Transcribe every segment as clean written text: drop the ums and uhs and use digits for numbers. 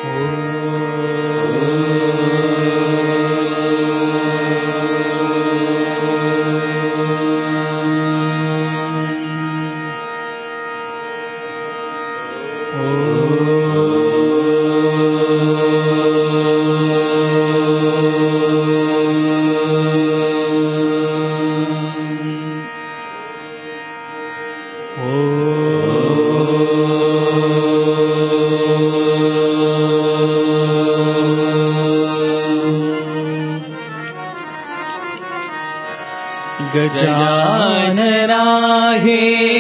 गजानना हे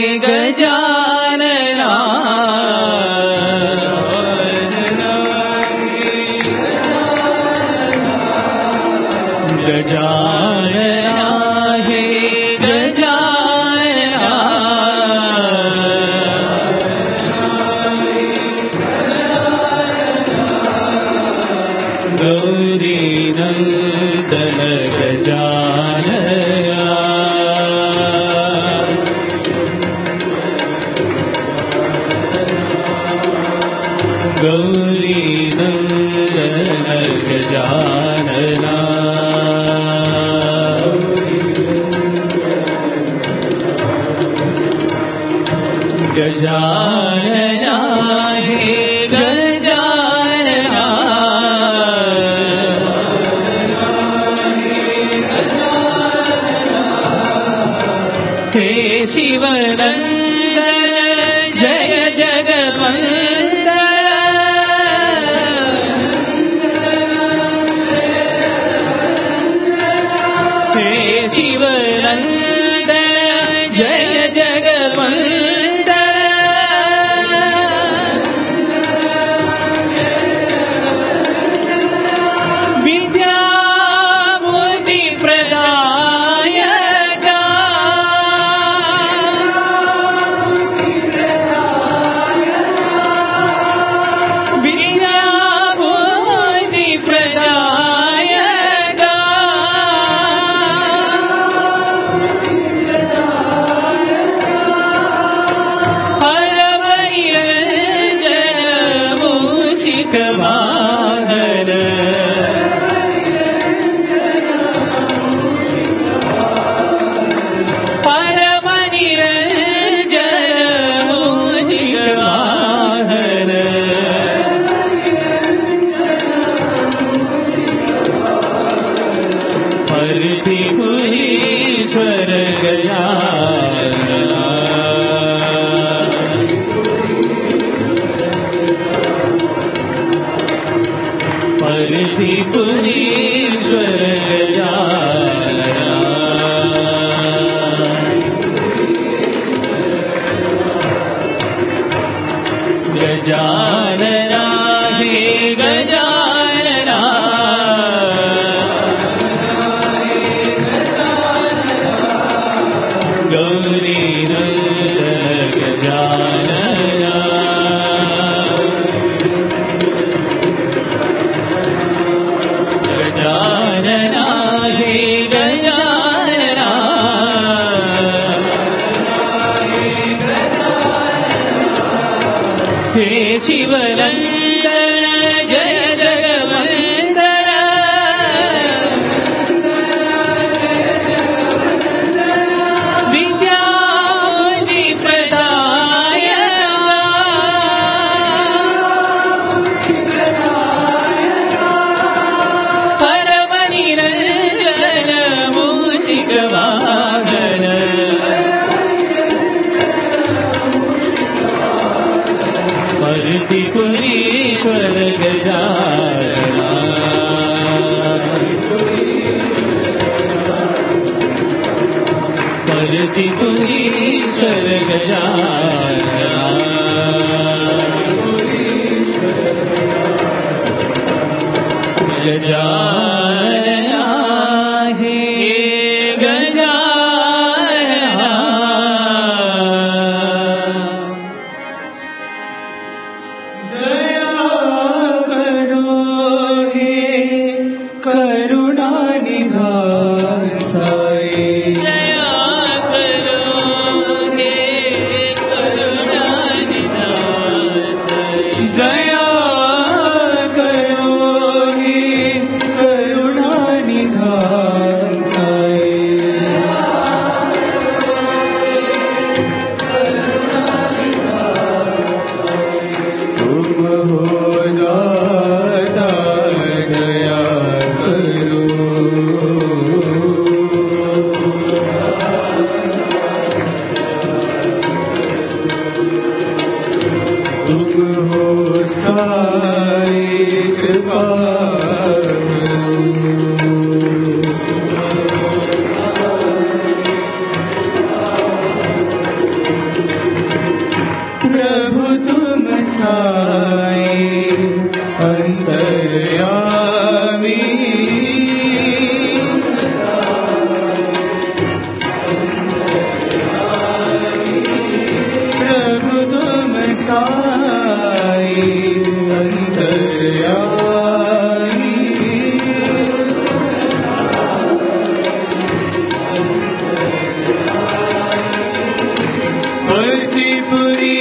गजानना गजानना हे गजानना गौरी नंदन गजानना गौरी नंदन गजानना गजानना हे गजानना हे शिवनंदन जय जगवंदन हे शिवनंदन जय जगवंदन विद्याबुद्धि प्रदायक विद्याबुद्धि प्रदायक हरवैरजनमूषिकवाहन परमनिरंजनमूषिकवाहन पार्थिपुरीश्वर गजानना पार्थिपुरीश्वर गजानना गजानना हे गजानना गौरी नंदन गजानना गजानना हे गजानना हे शिवनंदन जय जगवंदन विद्याबुद्धि प्रदायक परमनिरंजनमूषिकवाहन पार्थिपुरीश्वर गजानना पार्थिपुरीश्वर गजानना गजानना हे गजानना दया करो हे करुणानिधान साई दया करो हे करुणानिधान साई दया तुम हो साई कृपा प्रभु तुम साई अंतर्यामी प्रभु तुम साई अंतर्यामी भक्तिपुरी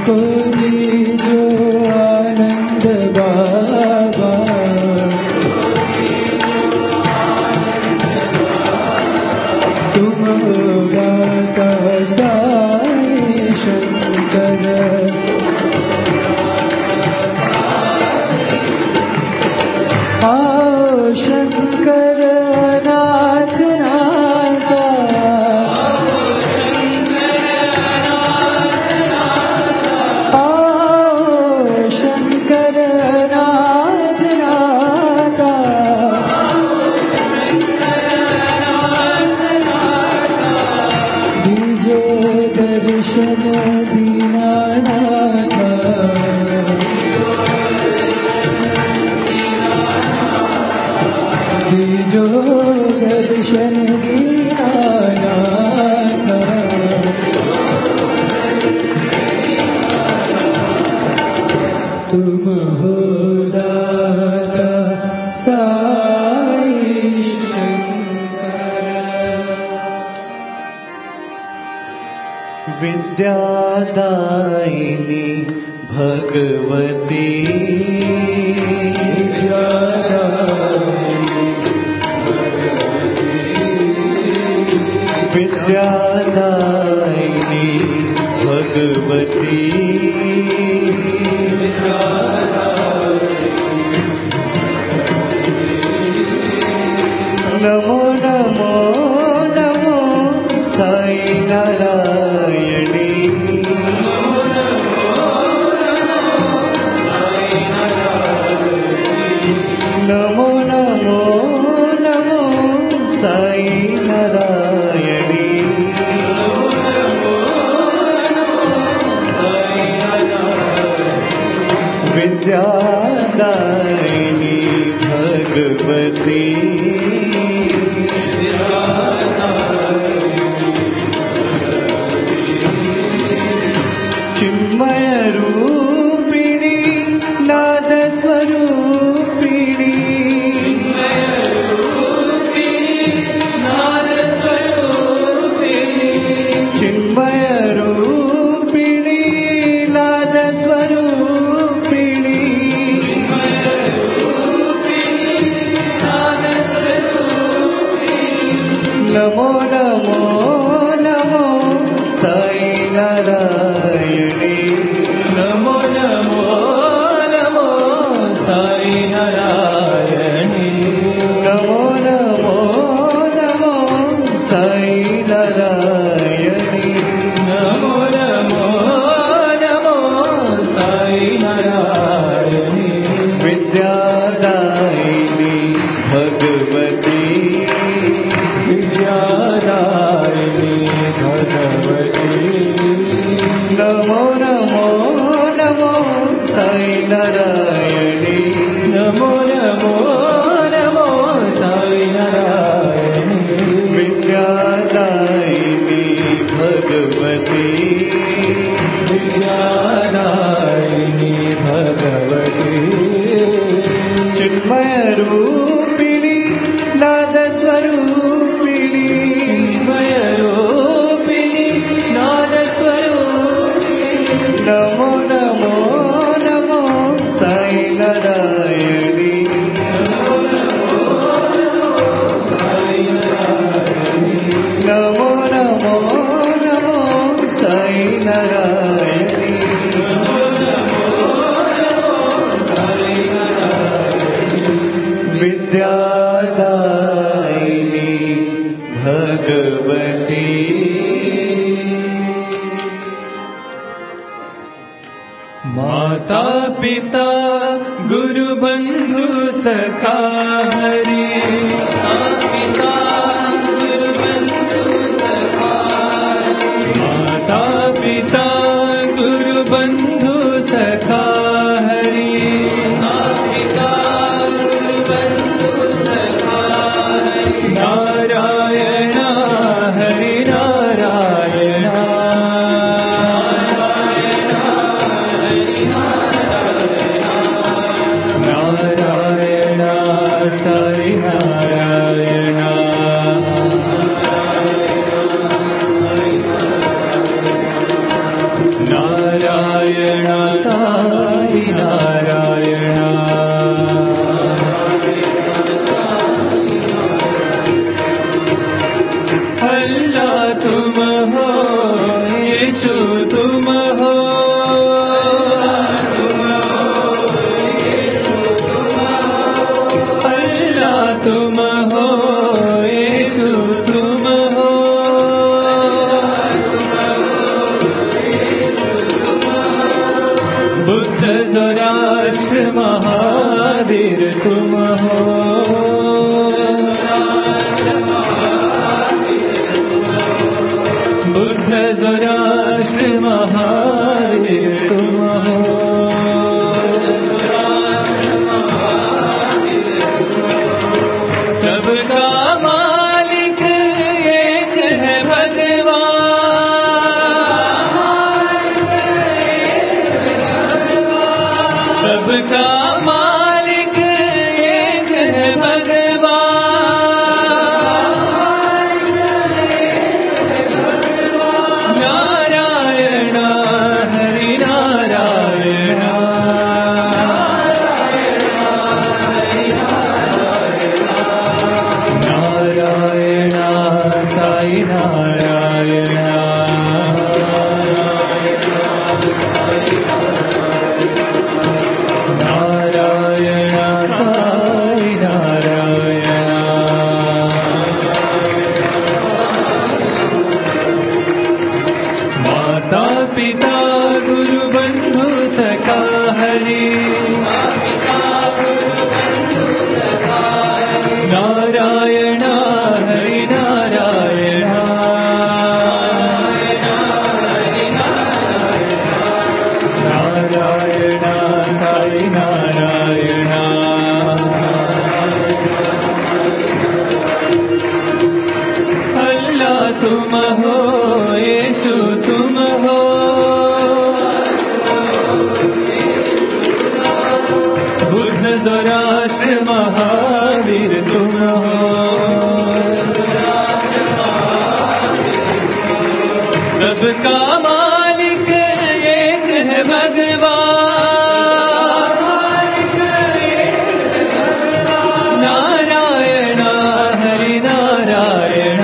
हमको दीजो आनंद बाबा, तुम गाता साई शंकर, आओ शंकर नाथ नाथा, आओ शंकर नाथ नाथा, दीजो दर्शन दीनानाथा, दीजो दर्शन दीनानाथा, तुम हो दाता साई शंकर। विद्यादायिनी भगवती, विद्यादायिनी भगवती, नमो नमो नमो साई नारायणी, नमो नमो नमो साई नारायणी, विद्यादायिनी भगवती, चिन्मय रूपिणी नाद स्वरूपिणी, चिन्मय रूपिणी नाद स्वरूपिणी, नमो नमो नमो साई नारायणी, नमो नमो नमो साई नारायणी, नमो नमो नमो साई नारायणी, नमो नमो नमो साई नारायणी, विद्यादायिनी भगवती, विद्यादायिनी भगवती, नमो नमो नमो साई नारायणी, नमो नमो नमो साई नारायणी, विद्यादायिनी भगवती, विद्यादायिनी भगवती, चिन्मय रूपिणी नाद स्वरूपिणी, चिन्मय रूपिणी नाद स्वरूपिणी, नमो नमो नमो साई नारायणी, नमो नमो नमो साई नारायणी, विद्यादायिनी भगवती, माता पिता गुरु बंधु सखा हरि, माता पिता गुरु बंधु सखा हरि, नारायण हरि नारायण, नारायण साई नारायण, नारायण महावीर तुम हो। बुद्ध ज़ोराष्ट्र महावीर तुम हो। सबका मालिक एक है भगवान। सबका मालिक एक है भगवान। नारायण हरि नारायण। नारायण साई नारायण। नारायण साई नारायण। माता पिता गुरु बंधु सखा हरि। नारायण हरि नारायण। नारायण साई नारायण। अल्लाह तुम हो, यीशु तुम हो। बुद्ध ज़ोराष्ट्र महावीर तुम हो। सबका मालिक एक है भगवान। नारायण हरि नारायण।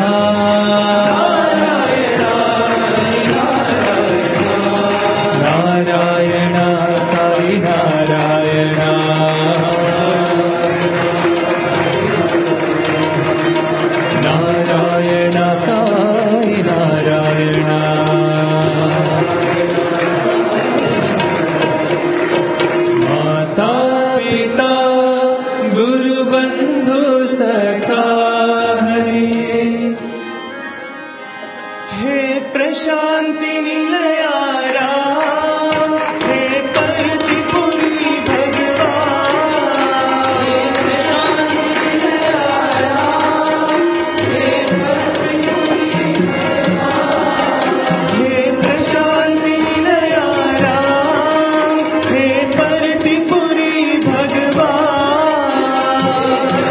नारायण साई नारायण। नारायण साई नारायण। माता पिता गुरु बंधु सखा हरि। हे प्रशांति निलयारा, हे परतिपुरी भगवान। हे प्रशांति निलयारा, हे प्रशांति निलयारा, हे परतिपुरी भगवान।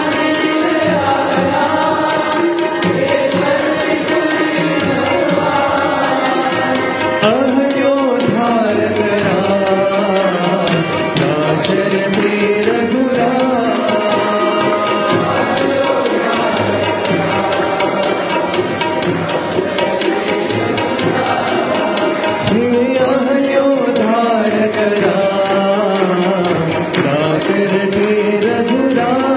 अहयोधार करा दाशरथी रघुराम। हे अहयोधार करा दाशरथी रघुराम।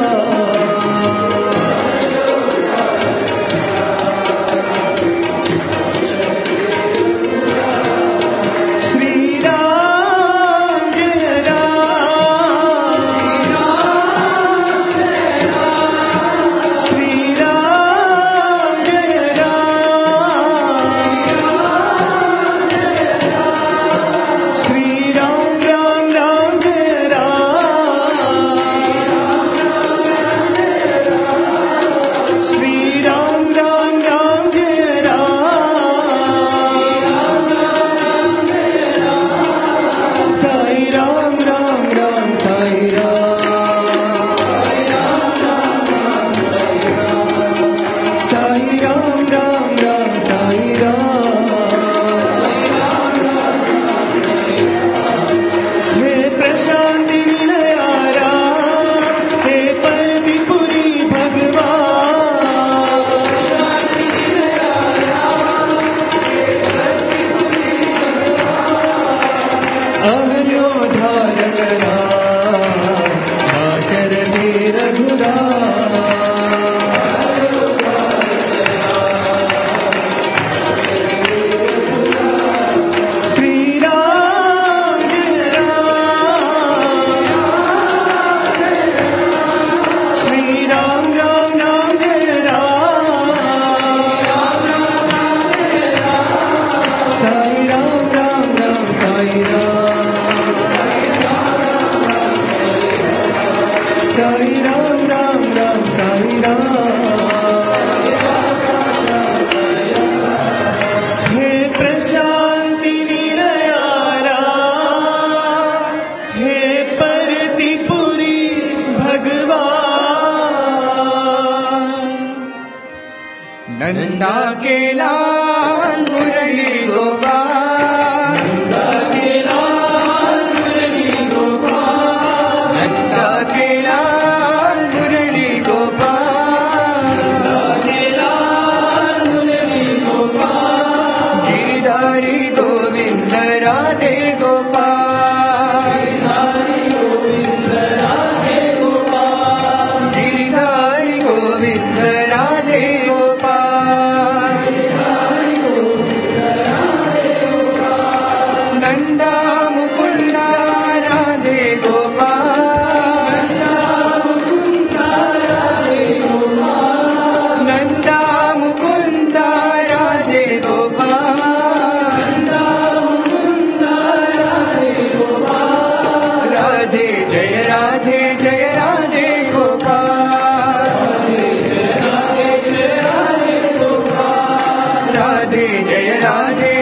राधे जय राधे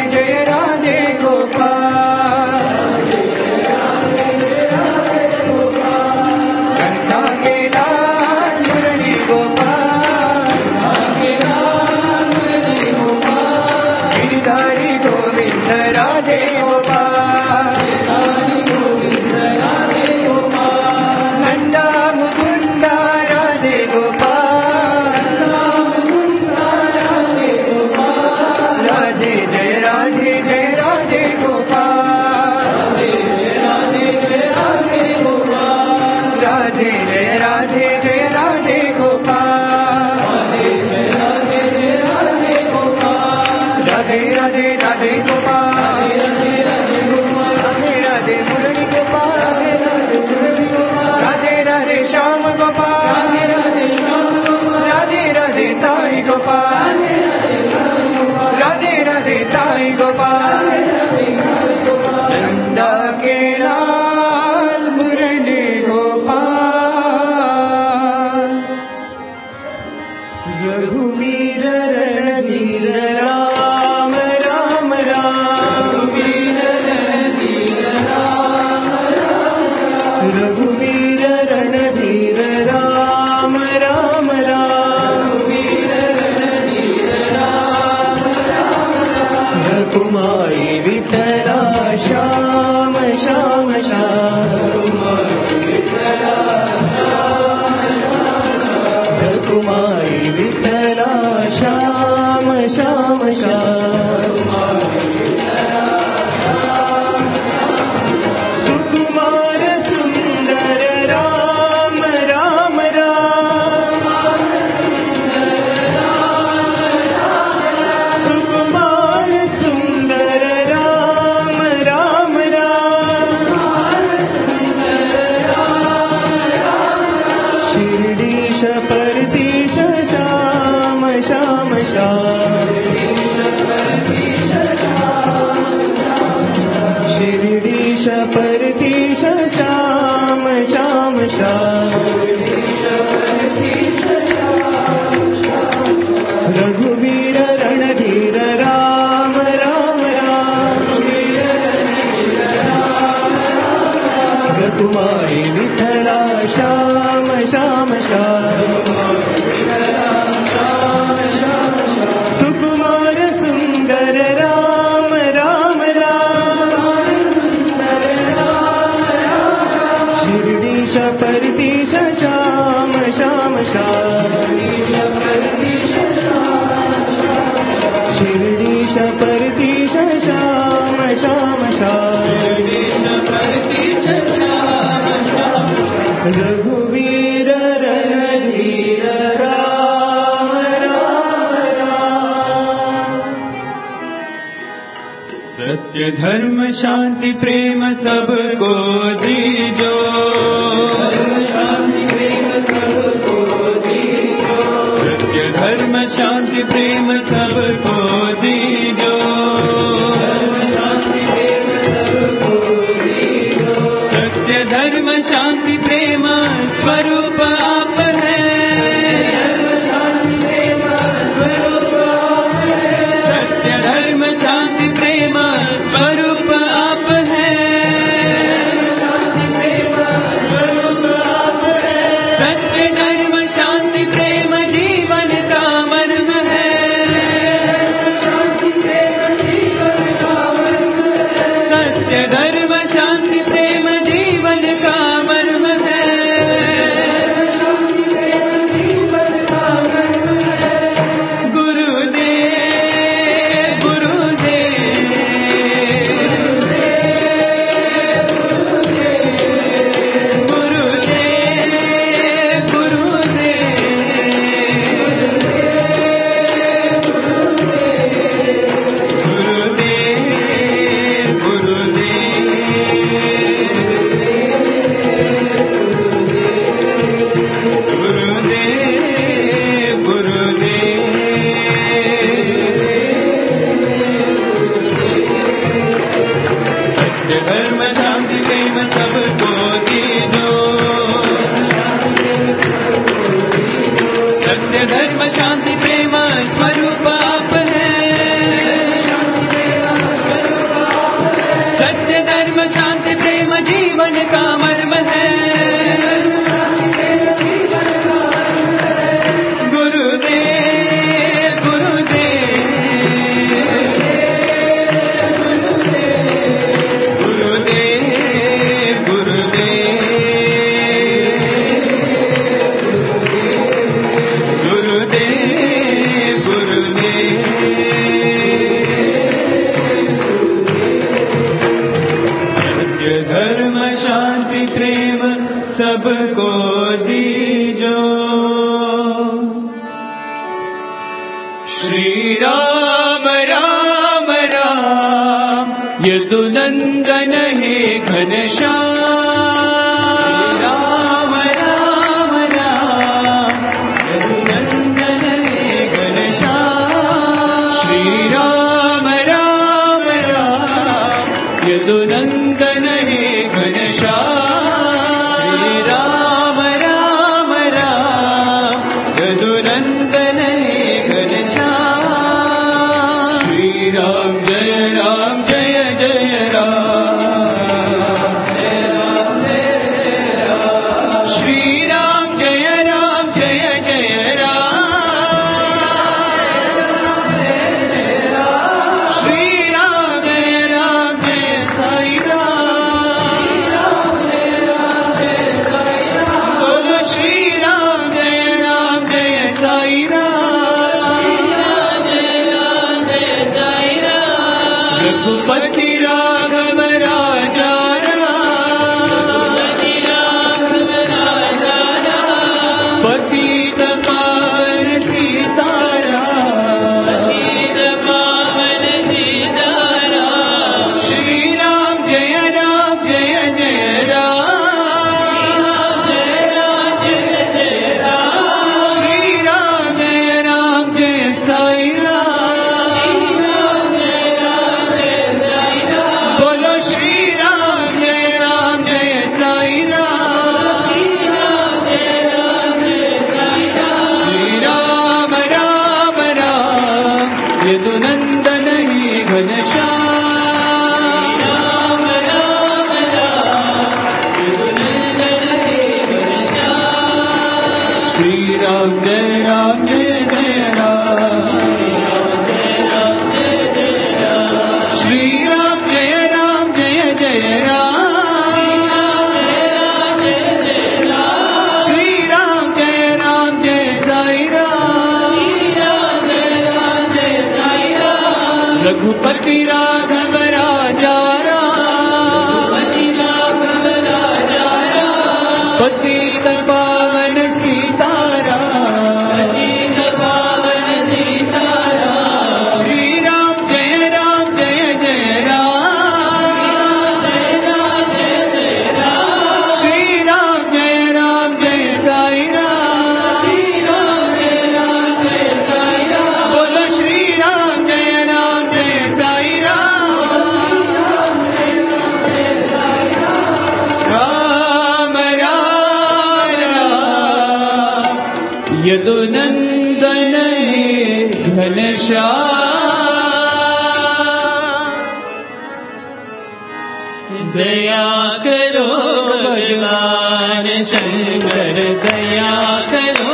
गोपाल गंगा के लाल मुरली गोपाल गिरधारी गोविंद राधे गोपाल नंदा मुकुंदा राधे गोपाल राधे जय राधे गोपाल राधे जय राधे गोपाल राधे राधे राधे गोपाल राधे राधे मुरली गोपाल राधे राधे श्याम गोपाल राधे राधे साईं गोपाल राधे राधे साईं गोपाल नंदा के लाल मुरली गोपाल रघुवीर रणधीर राम राम राम रघुवीर रणधीर राम राम राम रघुमाई विठला श्याम श्याम श्याम रघुमाई विठला श्याम श्याम श्याम सुकुमार सुंदर राम राम राम सुकुमार सुंदर राम राम राम शिरडीश परतीश श्याम श्याम श्याम शिरडीश परतीश श्याम श्याम श्याम रघुवीर रणधीर राम राम राम रघुमाई विठला श्याम श्याम श्याम सुकुमार सुंदर राम राम राम शिरडीश परतीश श्याम श्याम श्याम शिरडीश परतीश श्याम श्याम श्याम रघुवीर रणधीर राम राम राम सत्य धर्म शांति प्रेम सबको दीजो सत्य धर्म शांति प्रेम सबको दीजो सत्य धर्म शांति प्रेम स्वरूप आप है सत्य धर्म शांति प्रेम स्वरूप आप है सत्य धर्म शांति प्रेम जीवन का मर्म है यदुनंदन हे घनश्याम राम राम राम यदुनंदन हे घनश्याम श्री राम राम राम यदुनंदन हे घनश्याम श्री राम राम राम यदुनंदन हे घनश्याम श्री राम जय जय राम श्री राम जय जय राम श्री राम जय साई राम बोलो श्री राम जय साई राम रघुपति राघव राजा पतित पावन सीताराम श्री राम जय जय राम श्री राम जय साई राम बोलो श्री राम जय साई राम श्री राम राम राम यदुनंदन ही घनश्याम राम राम राम यदुनंदन ही घनश्याम श्री राम जय राम श्री राम जय राम श्री राम जय साई राम रघुपति राघव राजा पतित पावन सीताराम श्री राम जय राम श्री राम जय साई राम बोलो श्री राम जय साई राम राम राम यदुनंदन हे घनश्याम दया करो भगवान शंकर दया करो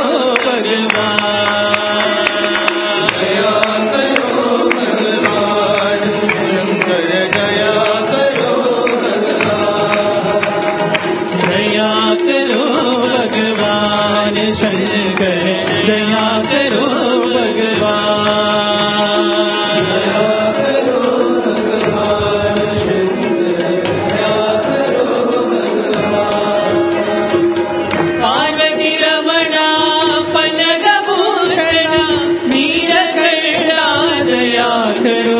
भगवान दया करो भगवान शंकर दया करो दया करो भगवान शंकर दया करो पार्वती रमणा पलग भूषण नीलकंठा दया करो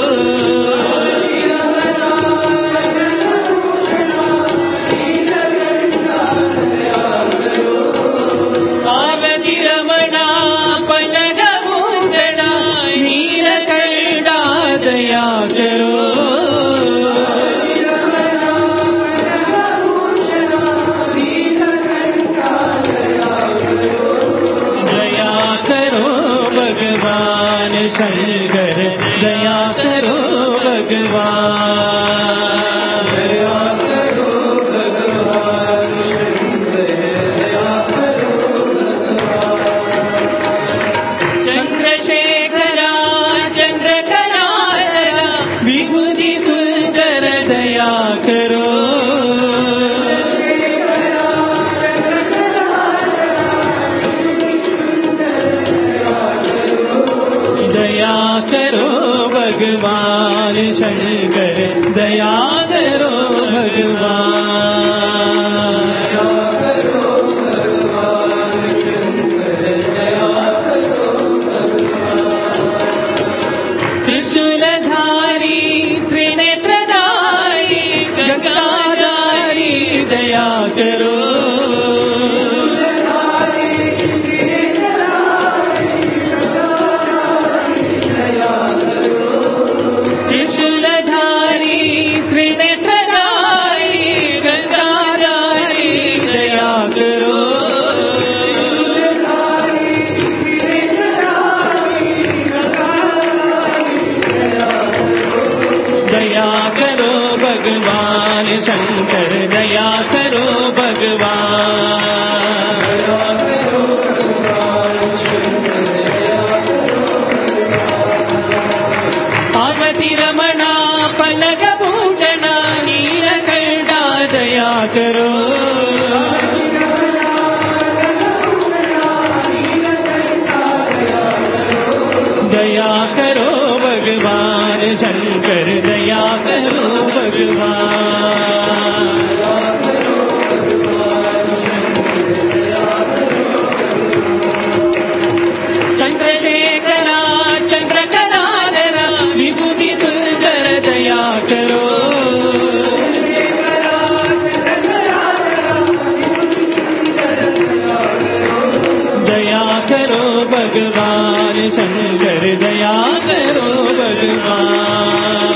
पार्वती रमणा पलग भूषण नीलकंठा दया करो भगवान शंकर दया करो भगवान दया करो भगवान शंकर दया करो भगवान चंद्रशेखरा चंद्रकलाधरा विभूति सुंदर दया करो दया करो भगवान शंकर दया करो भगवान त्रिशूलधारी त्रिनेत्र दया करो त्रिशूलधारी त्रिनेत्रधारी गंगाधारी दया करो दया करो भगवान शंकर दया करो भगवान पार्वती रमणा पलक भूषण नीलकंठा दया करो दया करो भगवान शंकर दया करो भगवान चंद्रशेखरा चंद्रकलाधरा विभूति सुंदर दया करो दया करो भगवान शंकर दया करो भगवान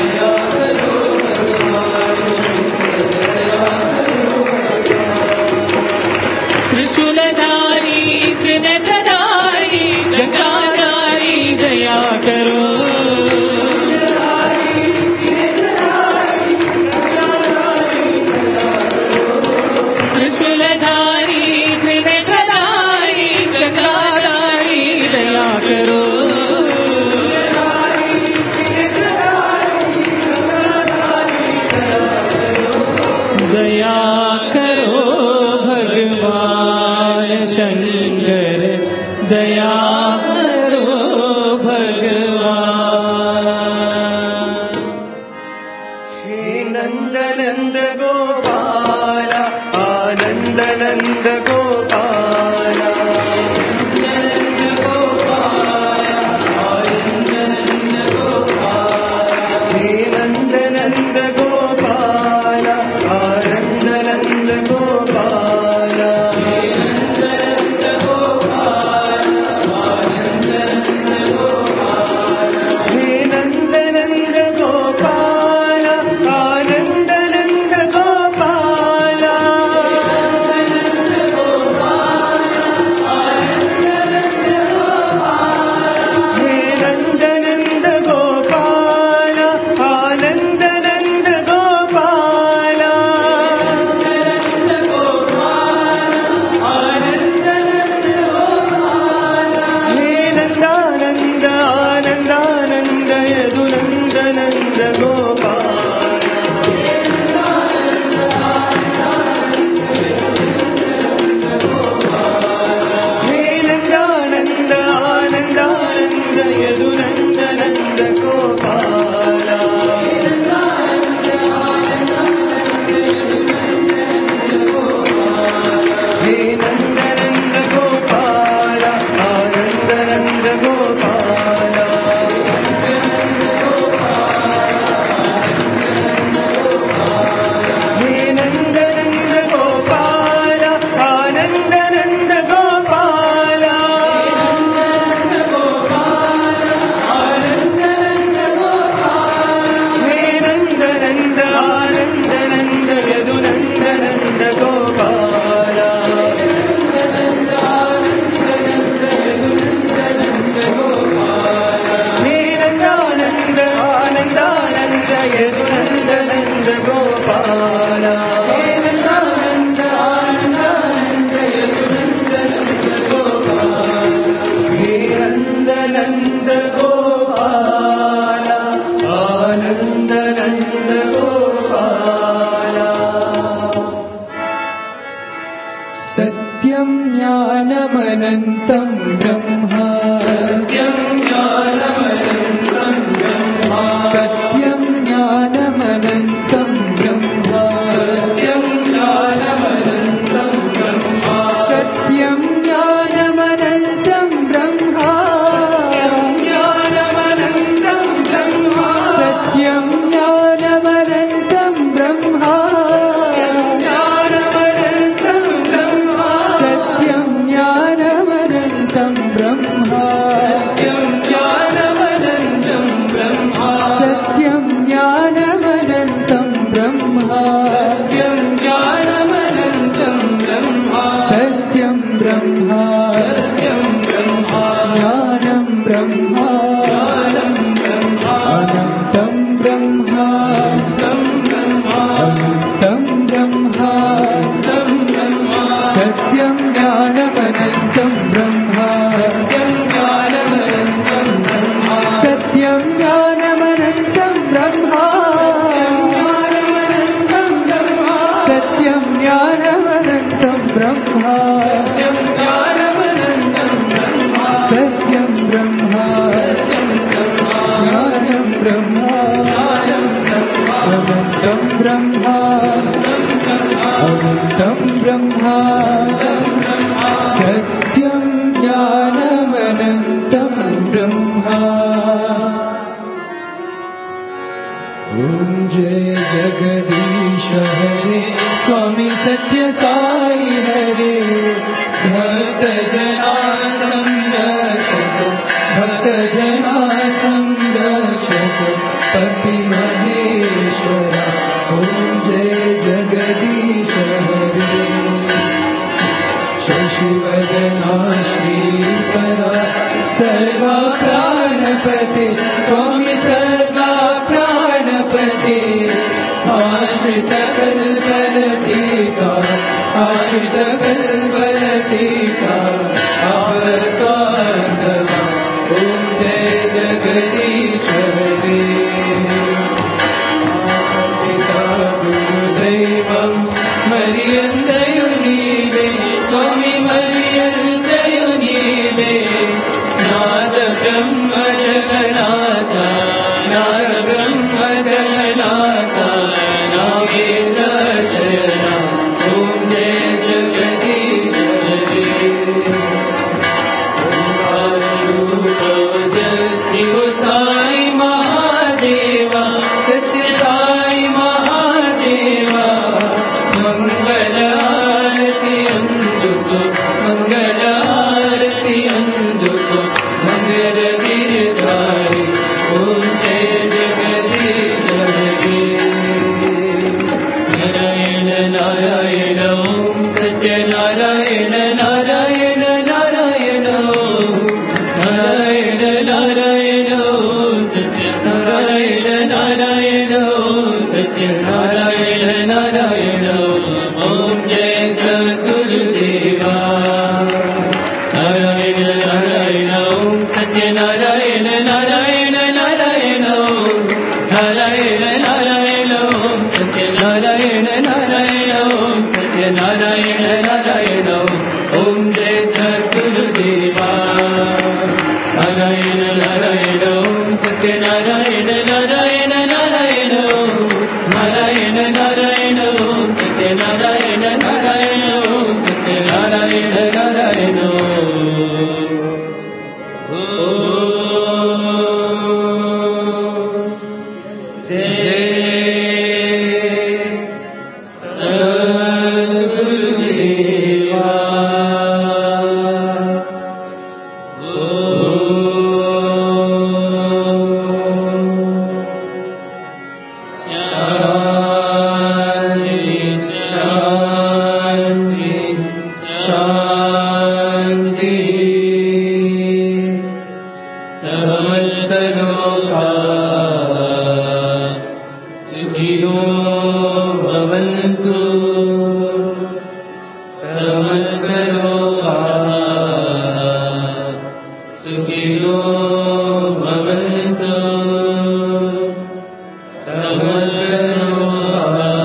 त्रिशूलधारी त्रिनेत्रधारी गंगाधारी दया करो त्रिशूलधारी त्रिनेत्रधारी गंगाधारी दया करो दया करो भगवान शंकर दया करो भगवान हे नंद नंद गोपाल आनंद नंद गोपाल नंद गोपाल आनंद नंद गोपाल हे नंद नंद गोपाल आनंद नंद गोपाल हे नंद नंद गोपाल आनंद नंद गोपाल हे नंद नंद गोपाल आनंद नंद गोपाल अव्यक्तं ब्रह्मा अव्यक्तं ब्रह्मा सत्यं ज्ञानमनन्तं ब्रह्मा। ॐ जय जगदीश हरे स्वामी सत्य साई हरे। भक्त जना संरक्षक भक्त जना संरक्षक पति महेश्वरा। ॐ जय जगदीश हरे। शशिवदना श्रीकरा सर्वा प्राणपते स्वामी सर्वा प्राणपते। आश्रित कल्पलतीका आश्रित कल्पलतीका अवतारवा। ॐ जय जगदीश हरे। पिता गुरुदैवं मरियन्दयु नीवे स्वामी मरियन्दयु नीवे। नाद ब्रह्म जगन्नाथा नाद ब्रह्म जगन्नाथा नागेन्द्र शरणा। ॐ जय जगदीश हरे। शिव साई महादेवा सत्य साई महादेवा। मंगल आरती अंदुको मंगल आरती अंदुको मंगल गिरधारी। ॐ जय जगदीश हरे। नारायण नारायण ॐ सत्य नारायण नारायण नारायण ॐ नारायण नारायण ॐ सत्य नारायण नारायण ॐ सत्य नारायण नारायण ॐ जय सद्गुरुदेवा। नारायण नारायण ॐ सत्य नारायण नारायण नारायण ॐ नारायण नारायण ॐ सत्य नारायण नारायण ॐ सत्य नारायण नारायण ॐ जय सद्गुरुदेवा। नारायण नारायण ॐ सत्य नारायण नारायण नारायण ॐ नारायण नारायण ॐ सत्य नारायण नारायण ॐ सत्य नारायण नारायण ॐ। जय सद्गुरुदेवा। समस्त लोका सुखिनो भवन्तु। समस्त लोका सुखिनो भवन्तु। समस्त लोका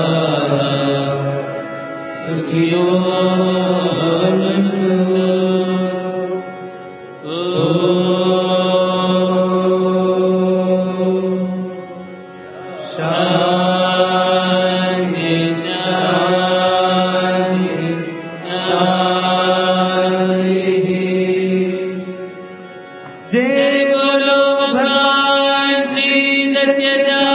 सुखिनो भवन्तु। शान्ति शान्ति शान्ति। जय बोलो भगवान श्री सत्यनारायण